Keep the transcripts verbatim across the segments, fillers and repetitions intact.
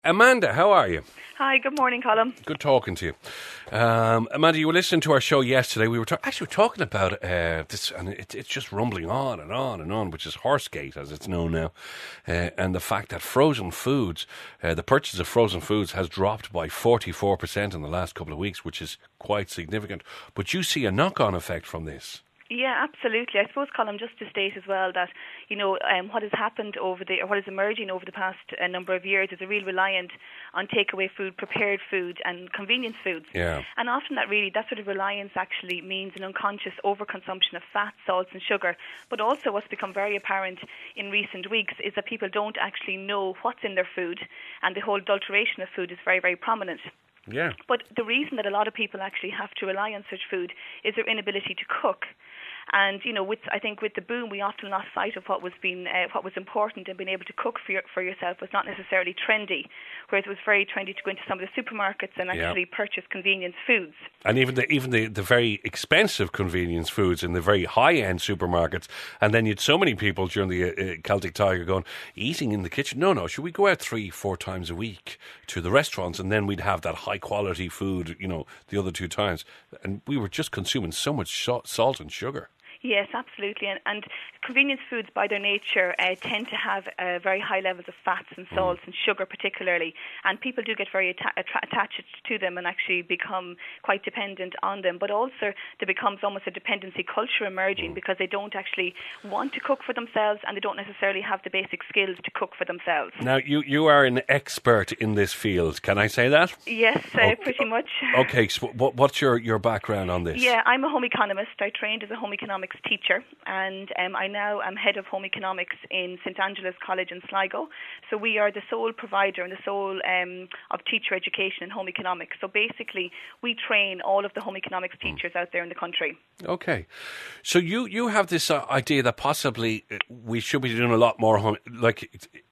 Amanda, how are you? Hi, good morning, Colin. Good talking to you. Um, Amanda, you were listening to our show yesterday. We were ta- actually talking about uh, this, and it, it's just rumbling on and on and on, which is Horsegate, as it's known now, uh, and the fact that frozen foods, uh, the purchase of frozen foods has dropped by forty-four percent in the last couple of weeks, which is quite significant. But you see a knock-on effect from this. Yeah, absolutely. I suppose, Colin, just to state as well that, you know, um, what has happened over the, or what is emerging over the past uh, number of years is a real reliance on takeaway food, prepared food and convenience foods. Yeah. And often that really, that sort of reliance actually means an unconscious overconsumption of fat, salts and sugar. But also what's become very apparent in recent weeks is that people don't actually know what's in their food, and the whole adulteration of food is very, very prominent. Yeah. But the reason that a lot of people actually have to rely on such food is their inability to cook. And, you know, with I think with the boom, we often lost sight of what was being, uh, what was important, and being able to cook for your, for yourself was not necessarily trendy, whereas it was very trendy to go into some of the supermarkets and actually yeah. purchase convenience foods. And even the even the, the very expensive convenience foods in the very high-end supermarkets. And then you had so many people during the uh, Celtic Tiger going, eating in the kitchen. No, no, should we go out three, four times a week to the restaurants, and then we'd have that high-quality food, you know, the other two times. And we were just consuming so much sh- salt and sugar. Yes, absolutely. And, and convenience foods, by their nature, uh, tend to have uh, very high levels of fats and salts mm. and sugar particularly. And people do get very atta- attra- attached to them and actually become quite dependent on them. But also there becomes almost a dependency culture emerging mm. because they don't actually want to cook for themselves, and they don't necessarily have the basic skills to cook for themselves. Now, you, you are an expert in this field. Can I say that? Yes, uh, okay. pretty much. Okay, so what, what's your, your background on this? Yeah, I'm a home economist. I trained as a home economics teacher, and um, I now am head of home economics in St Angela's College in Sligo. So we are the sole provider and the sole um, of teacher education in home economics. So basically we train all of the home economics teachers mm. out there in the country. Okay. So you, you have this uh, idea that possibly we should be doing a lot more home, like...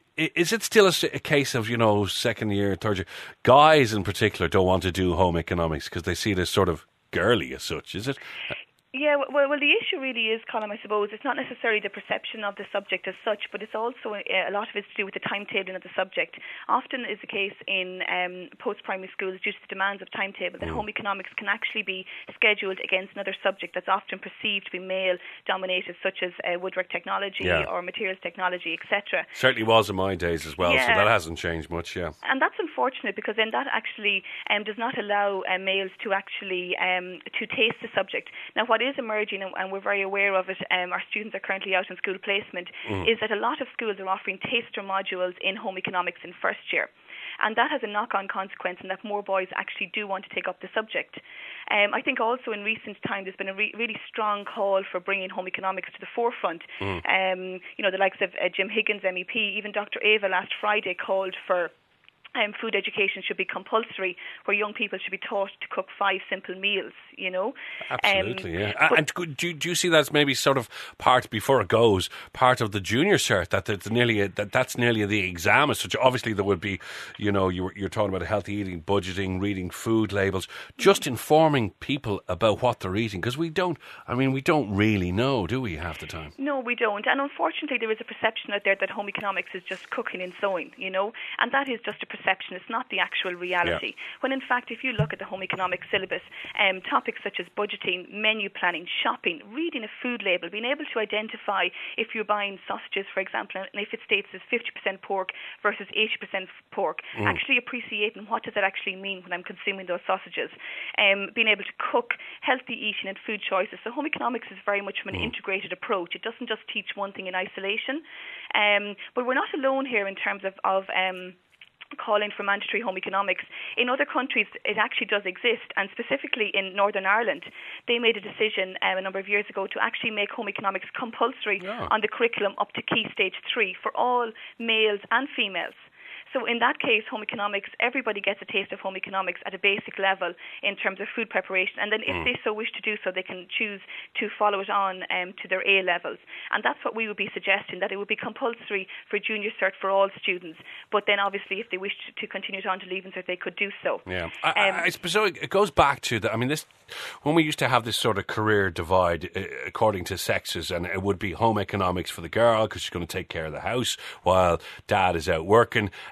Is it still a, a case of, you know, second year, third year, guys in particular don't want to do home economics because they see it as sort of girly as such, is it? Yeah, well, well, the issue really is, Colin, I suppose, it's not necessarily the perception of the subject as such, but it's also a lot of it's to do with the timetabling of the subject. Often is the case in um, post-primary schools, due to the demands of timetable, that mm. home economics can actually be scheduled against another subject that's often perceived to be male-dominated, such as uh, woodwork technology yeah. or materials technology, et cetera. Certainly was in my days as well, yeah. so that hasn't changed much, yeah. And that's unfortunate, because then that actually um, does not allow uh, males to actually um, to taste the subject. Now, what is emerging, and we're very aware of it, um, our students are currently out in school placement, mm. is that a lot of schools are offering taster modules in home economics in first year. And that has a knock-on consequence in that more boys actually do want to take up the subject. Um, I think also in recent time there's been a re- really strong call for bringing home economics to the forefront. Mm. Um, you know, the likes of uh, Jim Higgins, M E P, even Doctor Ava last Friday called for Um, food education should be compulsory, where young people should be taught to cook five simple meals, you know. Absolutely, um, yeah. But, and do, do you see that as maybe sort of part, before it goes, part of the junior cert, that that's nearly, a, that that's nearly the exam as such? Obviously there would be, you know, you're, you're talking about healthy eating, budgeting, reading food labels, just informing people about what they're eating, because we don't, I mean, we don't really know, do we, half the time? No, we don't. And unfortunately there is a perception out there that home economics is just cooking and sewing, you know, and that is just a perception. It's not the actual reality. Yeah. When in fact, if you look at the home economics syllabus, um, topics such as budgeting, menu planning, shopping, reading a food label, being able to identify if you're buying sausages, for example, and if it states as fifty percent pork versus eighty percent pork, mm. actually appreciating what does that actually mean when I'm consuming those sausages, um, being able to cook, healthy eating and food choices. So home economics is very much of an mm. integrated approach. It doesn't just teach one thing in isolation. Um, but we're not alone here in terms of, of um, calling for mandatory home economics. In other countries it actually does exist, and specifically in Northern Ireland they made a decision um, a number of years ago to actually make home economics compulsory yeah. on the curriculum up to Key Stage three for all males and females. So in that case, home economics, everybody gets a taste of home economics at a basic level in terms of food preparation. And then if mm. they so wish to do so, they can choose to follow it on um, to their A levels. And that's what we would be suggesting, that it would be compulsory for junior cert for all students. But then obviously if they wish to continue it on to Leaving Cert, they could do so. Yeah. I, um, I, I suppose it goes back to, the, I mean, this when we used to have this sort of career divide uh, according to sexes, and it would be home economics for the girl because she's going to take care of the house while dad is out working.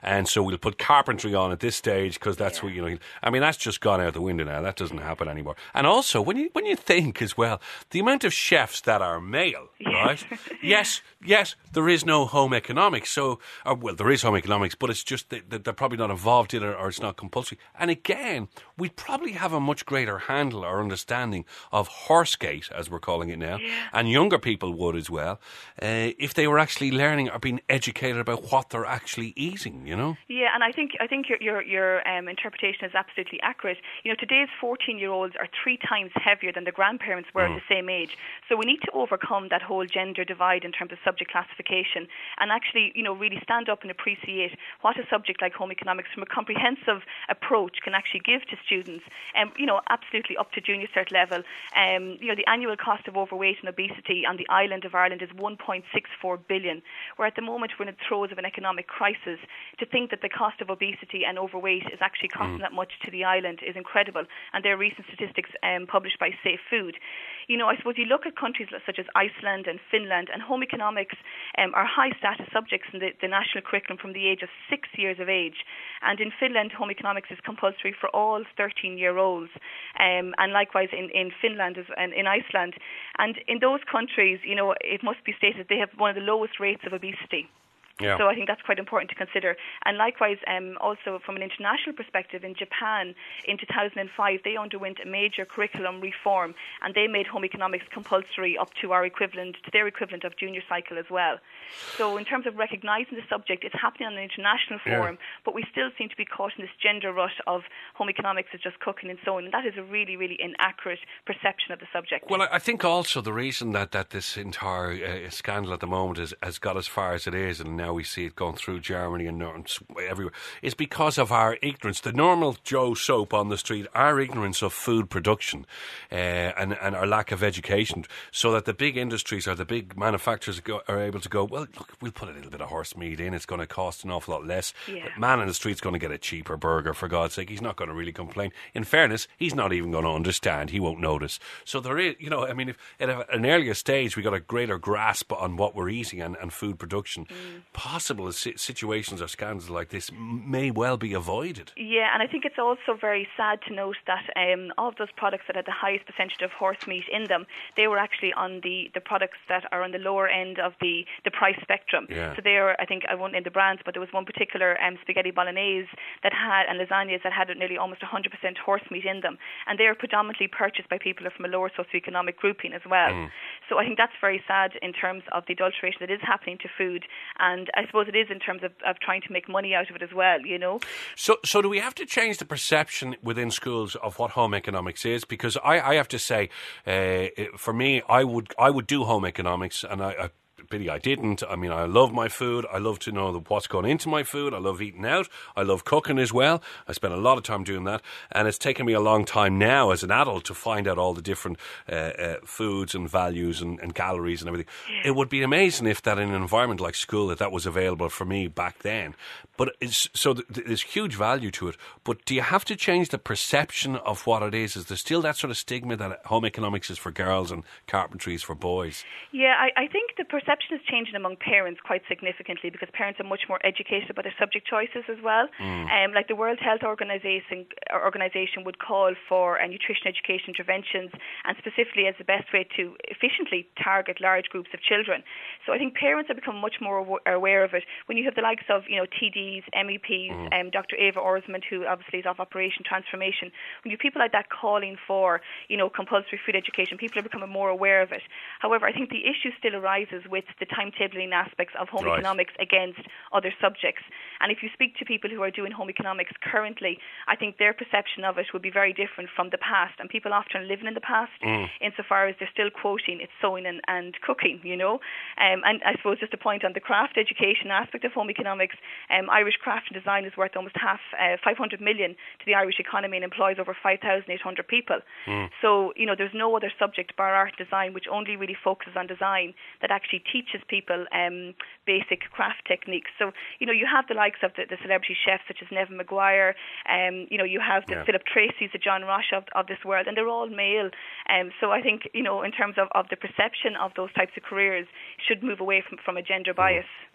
and so we'll put carpentry on at this stage because that's Yeah. what, you know, I mean, that's just gone out the window now. That doesn't happen anymore. And also, when you when you think as well, the amount of chefs that are male, right? Yes, yes, there is no home economics. So, or, well, there is home economics, but it's just that that they're probably not involved in it, or it's not compulsory. And again, we'd probably have a much greater handle or understanding of Horsegate, as we're calling it now, Yeah. and younger people would as well, uh, if they were actually learning or being educated about what they're actually eating, you know? Yeah, and I think I think your your, your um, interpretation is absolutely accurate. You know, today's fourteen-year-olds are three times heavier than the grandparents were Mm. at the same age. So we need to overcome that whole gender divide in terms of subject classification, and actually, you know, really stand up and appreciate what a subject like home economics, from a comprehensive approach, can actually give to students. And um, you know, absolutely up to junior cert level. Um, you know, the annual cost of overweight and obesity on the island of Ireland is one point six four billion. Where at the moment we're in the throes of an economic crisis. To think that the cost of obesity and overweight is actually costing mm. that much to the island is incredible. And there are recent statistics um, published by Safe Food. You know, I suppose you look at countries such as Iceland and Finland, and home economics um, are high status subjects in the, the national curriculum from the age of six years of age. And in Finland, home economics is compulsory for all thirteen-year-olds, um, and likewise in, in Finland and in Iceland. And in those countries, you know, it must be stated they have one of the lowest rates of obesity. Yeah. So I think that's quite important to consider. And likewise, um, also from an international perspective, in Japan in two thousand five, they underwent a major curriculum reform, and they made home economics compulsory up to our equivalent, to their equivalent of junior cycle as well. So in terms of recognising the subject, it's happening on an international forum, yeah. but we still seem to be caught in this gender rut of home economics is just cooking and sewing, and that is a really, really inaccurate perception of the subject. Well, I think also the reason that, that this entire uh, scandal at the moment is, has got as far as it is, and now we see it going through Germany and everywhere, is because of our ignorance. The normal Joe Soap on the street, our ignorance of food production uh, and, and our lack of education, so that the big industries or the big manufacturers go, are able to go, well, look, we'll put a little bit of horse meat in, it's going to cost an awful lot less. Yeah. The man in the street's going to get a cheaper burger, for God's sake. He's not going to really complain. In fairness, he's not even going to understand. He won't notice. So there is, you know, I mean, if at an earlier stage we got a greater grasp on what we're eating and, and food production, mm. possible situations or scandals like this may well be avoided. Yeah, and I think it's also very sad to note that um, all of those products that had the highest percentage of horse meat in them, they were actually on the, the products that are on the lower end of the, the price spectrum. Yeah. So they are, I think, I won't name the brands, but there was one particular um, spaghetti bolognese that had, and lasagnas that had nearly almost one hundred percent horse meat in them, and they are predominantly purchased by people from a lower socioeconomic grouping as well. Mm. So I think that's very sad in terms of the adulteration that is happening to food, and I suppose it is in terms of, of trying to make money out of it as well, you know. So so do we have to change the perception within schools of what home economics is? Because I, I have to say, uh, for me, I would I would do home economics, and I, I pity I didn't. I mean, I love my food. I love to know what's going into my food. I love eating out. I love cooking as well. I spend a lot of time doing that. And it's taken me a long time now as an adult to find out all the different uh, uh, foods and values and, and calories and everything. Yeah. It would be amazing if that in an environment like school, that that was available for me back then. But it's, so th- there's huge value to it. But do you have to change the perception of what it is? Is there still that sort of stigma that home economics is for girls and carpentry is for boys? Yeah, I, I think the perception is changing among parents quite significantly, because parents are much more educated about their subject choices as well. Mm. Um, like the World Health Organization, Organization would call for uh, nutrition education interventions, and specifically as the best way to efficiently target large groups of children. So I think parents have become much more aware of it. When you have the likes of, you know, T Ds, M E Ps, mm. um, Doctor Ava Orsmond, who obviously is off Operation Transformation, when you have people like that calling for, you know, compulsory food education, people are becoming more aware of it. However, I think the issue still arises with the timetabling aspects of home right. economics against other subjects. And if you speak to people who are doing home economics currently, I think their perception of it would be very different from the past. And people often are living in the past, mm. insofar as they're still quoting it's sewing and, and cooking, you know. Um, and I suppose just a point on the craft education aspect of home economics, um, Irish craft and design is worth almost half, uh, five hundred million to the Irish economy and employs over five thousand eight hundred people. Mm. So, you know, there's no other subject bar art design which only really focuses on design that actually teaches people um, basic craft techniques. So, you know, you have the likes of the, the celebrity chefs such as Nevin Maguire, um, you know, you have the yeah. Philip Tracy's, the John Rosh of, of this world, and they're all male. Um, so I think, you know, in terms of, of the perception of those types of careers, should move away from, from a gender bias. Mm.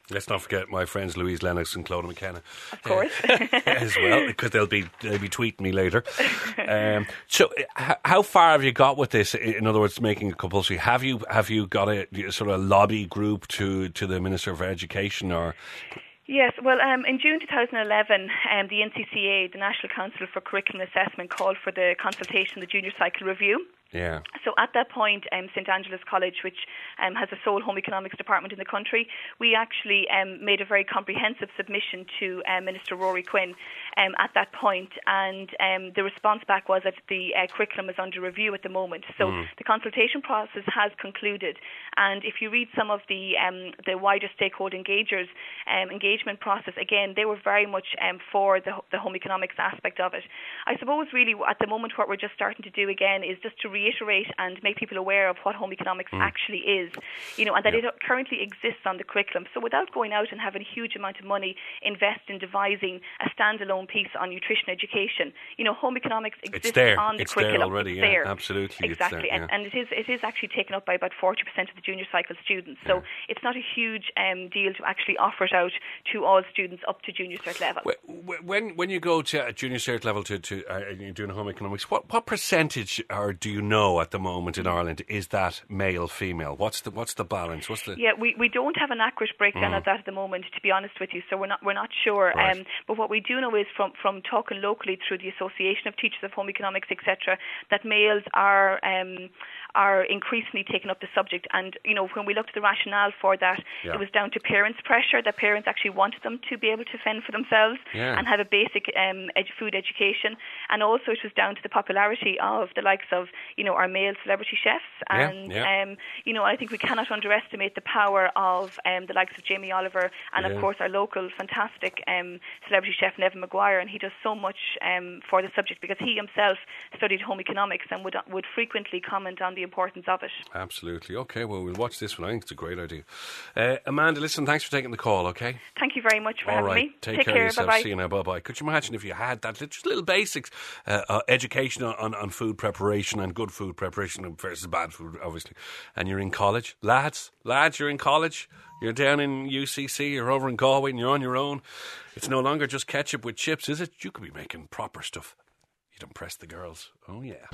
Let's not forget my friends Louise Lennox and Clodagh McKenna. Of course. Uh, as well, because they'll be they'll be tweeting me later. Um, so, h- how far have you got with this? In other words, making it compulsory. Have you have you got a sort of lobby group to, to the Minister for Education, or? Yes, well, um, in June twenty eleven, um, the N C C A, the National Council for Curriculum Assessment, called for the consultation, the Junior Cycle Review. Yeah. So at that point, um, St Angela's College, which um, has the sole home economics department in the country, we actually um, made a very comprehensive submission to uh, Minister Rory Quinn um, at that point, and um, the response back was that the uh, curriculum is under review at the moment. So mm. the consultation process has concluded, and if you read some of the um, the wider stakeholder engagers um, engagement process, again, they were very much um, for the, the home economics aspect of it. I suppose really at the moment what we're just starting to do again is just to reiterate and make people aware of what home economics mm. actually is, you know, and that yeah. it currently exists on the curriculum. So without going out and having a huge amount of money invest in devising a standalone piece on nutrition education, you know, home economics exists on the it's curriculum. There already, it's yeah, there. absolutely. Exactly, there, yeah. and, and it is it is actually taken up by about forty percent of the junior cycle students. So yeah. it's not a huge um, deal to actually offer it out to all students up to junior cert level. When when you go to a junior cert level to, to uh, you're doing home economics, what what percentage, or do you know at the moment in Ireland, is that male female? What's the what's the balance? What's the yeah? We, we don't have an accurate breakdown mm. of that at the moment, to be honest with you. So we're not we're not sure. Right. Um, but what we do know is from from talking locally through the Association of Teachers of Home Economics, et cetera, that males are um, are increasingly taking up the subject. And you know, when we looked at the rationale for that, yeah. it was down to parents' pressure. That parents actually wanted them to be able to fend for themselves yeah. and have a basic um, ed- food education. And also, it was down to the popularity of the likes of you know our male celebrity chefs. And yeah. Yeah. Um, you know, I think we cannot underestimate the power of um, the likes of Jamie Oliver and yeah. of course our local fantastic um, celebrity chef Nevin Maguire, and he does so much um, for the subject because he himself studied home economics and would would frequently comment on the importance of it. Absolutely. Okay, well, we'll watch this one. I think it's a great idea. Uh, Amanda, listen, thanks for taking the call, okay? Thank you very much for All having right. me. Take, Take care, care. of yourself. Bye-bye. See you now. Bye-bye. Could you imagine if you had that, just little basics, uh, uh, education on, on food preparation and good food preparation versus bad food, obviously, and you're in college? Lads, lads, you're in college. You're down in U C C, you're over in Galway and you're on your own. It's no longer just ketchup with chips, is it? You could be making proper stuff. You'd impress the girls. Oh, yeah.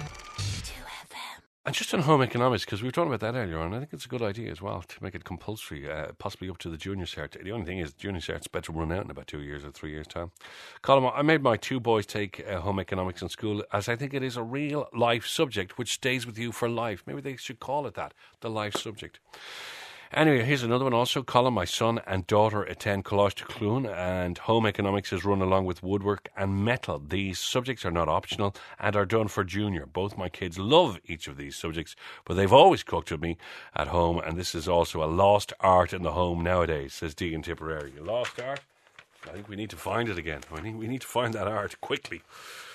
And just on home economics, because we were talking about that earlier on, I think it's a good idea as well to make it compulsory, uh, possibly up to the junior cert. The only thing is, junior cert's better run out in about two years or three years' time. Colin, I made my two boys take uh, home economics in school, as I think it is a real life subject which stays with you for life. Maybe they should call it that, the life subject. Anyway, here's another one also. Colin, my son and daughter attend Collage de Clun, and home economics is run along with woodwork and metal. These subjects are not optional and are done for junior. Both my kids love each of these subjects, but they've always cooked with me at home, and this is also a lost art in the home nowadays, says Deegan Tipperary. A lost art? I think we need to find it again. I think we need to find that art quickly.